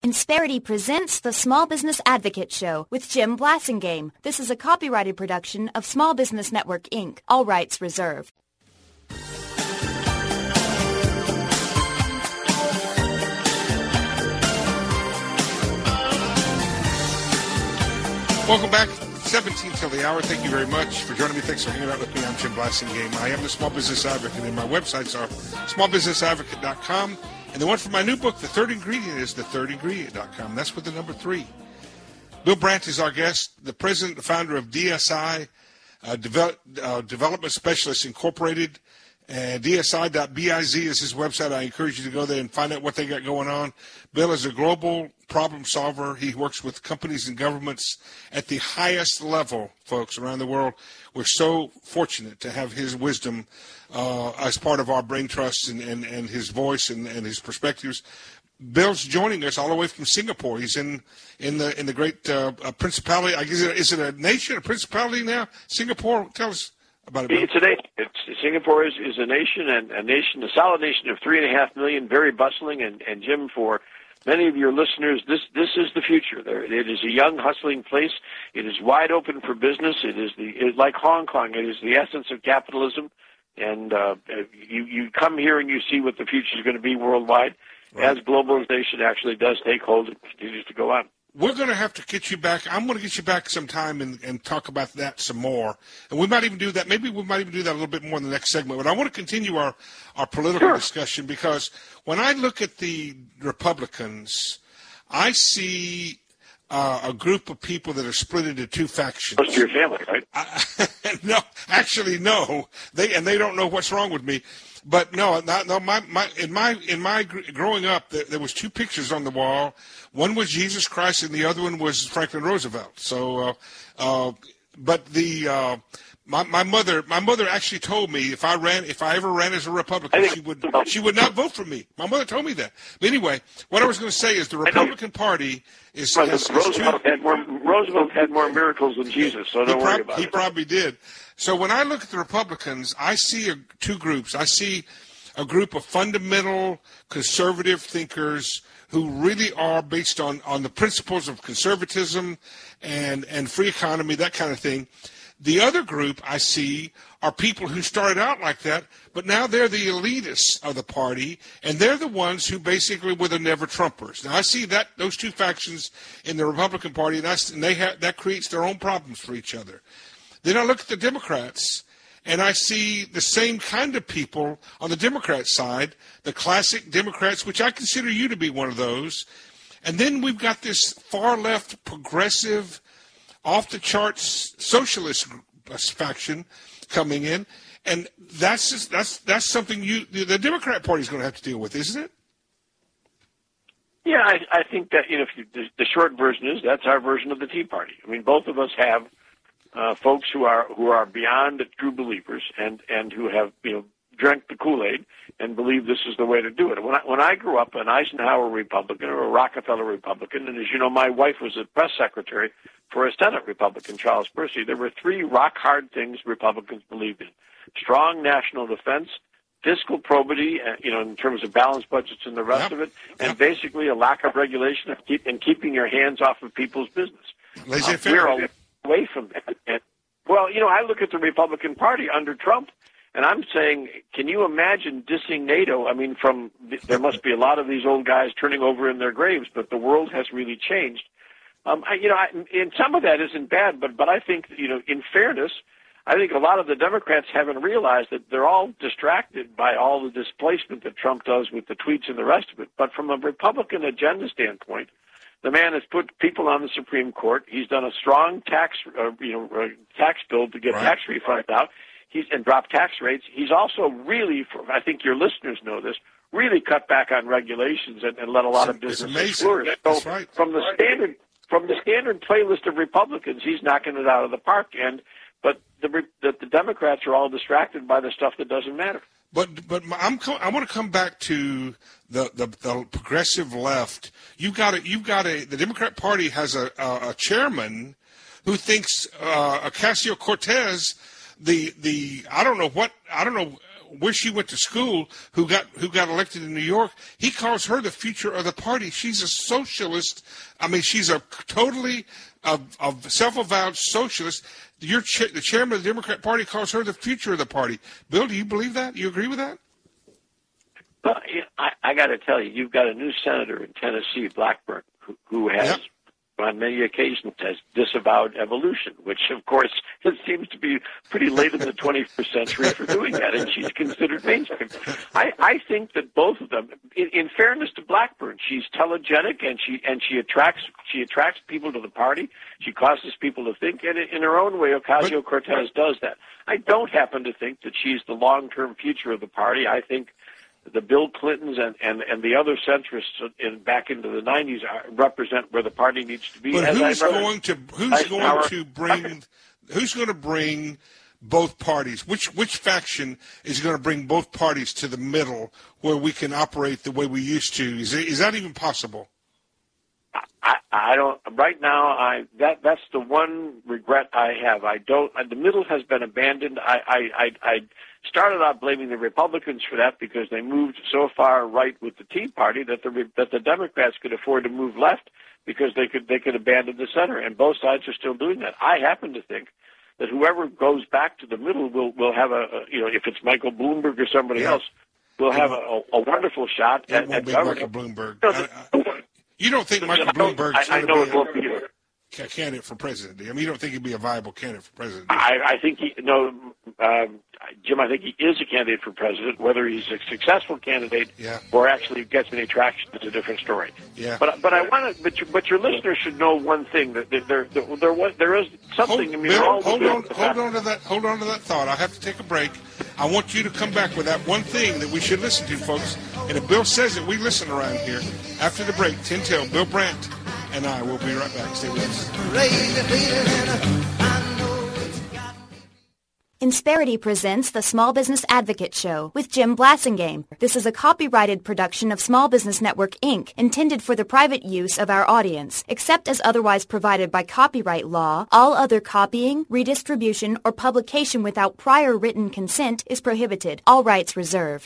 Insperity presents the Small Business Advocate Show with Jim Blasingame. This is a copyrighted production of Small Business Network, Inc. All rights reserved. Welcome back. 17 till the hour. Thank you very much for joining me. Thanks for hanging out with me. I'm Jim Blasingame. I am the Small Business Advocate, and my websites are smallbusinessadvocate.com. And the one for my new book, The Third Ingredient, is thethirdingredient.com. That's with the number 3. Bill Brandt is our guest, the president and founder of DSI, Development Specialists Incorporated. And DSI.biz is his website. I encourage you to go there and find out what they got going on. Bill is a global problem solver. He works with companies and governments at the highest level, folks, around the world. We're so fortunate to have his wisdom as part of our brain trust and his voice and his perspectives. Bill's joining us all the way from Singapore. He's in the great principality. I guess is it a nation, a principality now? Singapore. Tell us about it. It's a nation. Singapore is a nation, and a solid nation of 3.5 million, very bustling. And Jim, for many of your listeners, this is the future. It is a young, hustling place. It is wide open for business. It is like Hong Kong. It is the essence of capitalism. And you come here and you see what the future is going to be worldwide, right, as globalization actually does take hold and continues to go on. We're going to have to get you back. I'm going to get you back sometime and talk about that some more. And we might even do that. Maybe we might even do that a little bit more in the next segment. But I want to continue our political discussion, because when I look at the Republicans, I see a group of people that are split into two factions. Close to your family, right? No, actually, no. They don't know what's wrong with me. But no. In my growing up, there was two pictures on the wall. One was Jesus Christ, and the other one was Franklin Roosevelt. So, but my mother actually told me if I ever ran as a Republican, she would not vote for me. My mother told me that. But anyway, what I was going to say is the Republican Party is Roosevelt had more miracles than Jesus, so don't worry about it. He probably did. So when I look at the Republicans, I see two groups. I see a group of fundamental conservative thinkers who really are based on the principles of conservatism and free economy, that kind of thing. The other group I see are people who started out like that, but now they're the elitists of the party, and they're the ones who basically were the never-Trumpers. Now, I see those two factions in the Republican Party, and that creates their own problems for each other. Then I look at the Democrats, and I see the same kind of people on the Democrat side, the classic Democrats, which I consider you to be one of those. And then we've got this far-left, progressive, off-the-charts socialist faction coming in. And that's something the Democrat Party is going to have to deal with, isn't it? Yeah, I think that the short version is that's our version of the Tea Party. I mean, both of us have folks who are beyond true believers and who have drank the Kool-Aid and believe this is the way to do it. When I grew up, an Eisenhower Republican or a Rockefeller Republican, and as you know, my wife was a press secretary for a Senate Republican, Charles Percy. There were 3 rock-hard things Republicans believed in: strong national defense, fiscal probity, in terms of balanced budgets and the rest of it, and basically a lack of regulation and keeping your hands off of people's business. Laissez-faire. We're away from that. And, I look at the Republican Party under Trump, and I'm saying, can you imagine dissing NATO? I mean, there must be a lot of these old guys turning over in their graves, but the world has really changed. And some of that isn't bad, but I think, in fairness, I think a lot of the Democrats haven't realized that they're all distracted by all the displacement that Trump does with the tweets and the rest of it. But from a Republican agenda standpoint, the man has put people on the Supreme Court. He's done a strong tax bill to get tax refunds out. And drop tax rates. He's also really, I think your listeners know this, really cut back on regulations and let a lot of businesses flourish. So That's right. From the standard playlist of Republicans, he's knocking it out of the park. But the Democrats are all distracted by the stuff that doesn't matter. But I want to come back to the progressive left. The Democrat Party has a chairman who thinks Ocasio-Cortez, I don't know where she went to school, who got elected in New York, he calls her the future of the party. She's a socialist. I mean, she's a totally self-avowed socialist. The chairman of the Democrat Party calls her the future of the party. Bill, do you believe that? You agree with that? Well, I got to tell you, you've got a new senator in Tennessee, Blackburn, who has, on many occasions, has disavowed evolution, which, of course, it seems to be pretty late in the 21st century for doing that, and she's considered mainstream. I think that both of them, in fairness to Blackburn, she's telegenic and she attracts people to the party. She causes people to think, and in her own way, Ocasio-Cortez does that. I don't happen to think that she's the long-term future of the party. I think the Bill Clintons and the other centrists back into the 90s represent where the party needs to be. But who's going to bring both parties? Which faction is going to bring both parties to the middle where we can operate the way we used to? Is that even possible? I don't. Right now, that's the one regret I have. I don't. The middle has been abandoned. I started out blaming the Republicans for that because they moved so far right with the Tea Party that the Democrats could afford to move left because they could abandon the center, and both sides are still doing that. I happen to think that whoever goes back to the middle will have if it's Michael Bloomberg or somebody else, will have a wonderful shot at Michael Bloomberg. You don't think Michael Bloomberg's going to be a candidate for president? I mean, you don't think he'd be a viable candidate for president? I think Jim, I think he is a candidate for president. Whether he's a successful candidate or actually gets any traction is a different story. Yeah. But I want to. But your listeners should know one thing, that there is something. Hold on to that thought. I have to take a break. I want you to come back with that one thing that we should listen to, folks. And if Bill says it, we listen around here. After the break, Tin Tail, Bill Brandt, and I will be right back. Stay with us. Insperity presents the Small Business Advocate Show with Jim Blasingame. This is a copyrighted production of Small Business Network, Inc., intended for the private use of our audience. Except as otherwise provided by copyright law, all other copying, redistribution, or publication without prior written consent is prohibited. All rights reserved.